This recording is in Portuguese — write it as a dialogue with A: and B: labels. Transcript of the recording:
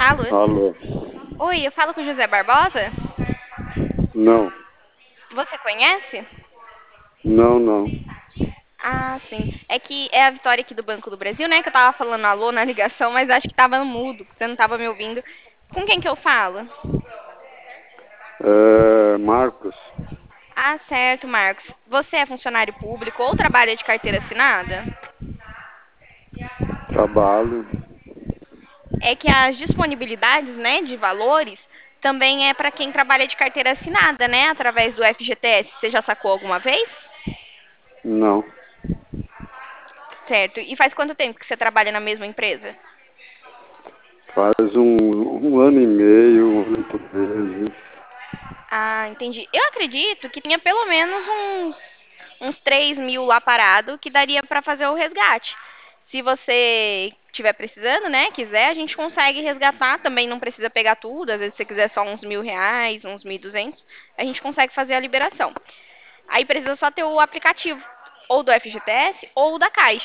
A: falo?
B: Alô?
A: Oi, eu falo com José Barbosa?
B: Não,
A: Você conhece?
B: não, não.
A: Ah, sim. É que é a Vitória aqui do Banco do Brasil, né? Que eu tava falando alô na ligação, mas acho que tava no mudo, que você não tava me ouvindo. Com quem que eu falo?
B: É, Marcos,
A: Ah, certo, Marcos. Você é funcionário público ou trabalha de carteira assinada?
B: trabalho.
A: É que as disponibilidades, né, de valores também é para quem trabalha de carteira assinada, né, através do FGTS. Você já sacou alguma vez?
B: Não.
A: Certo. E faz quanto tempo que você trabalha na mesma empresa?
B: Faz um ano e meio, 8 meses.
A: Ah, entendi. Eu acredito que tinha pelo menos uns 3 mil lá parado que daria para fazer o resgate. Se você estiver precisando, né, quiser, a gente consegue resgatar. Também não precisa pegar tudo. Às vezes, se você quiser só uns R$ 1.000, uns 1.200, a gente consegue fazer a liberação. Aí precisa só ter o aplicativo, ou do FGTS ou da Caixa.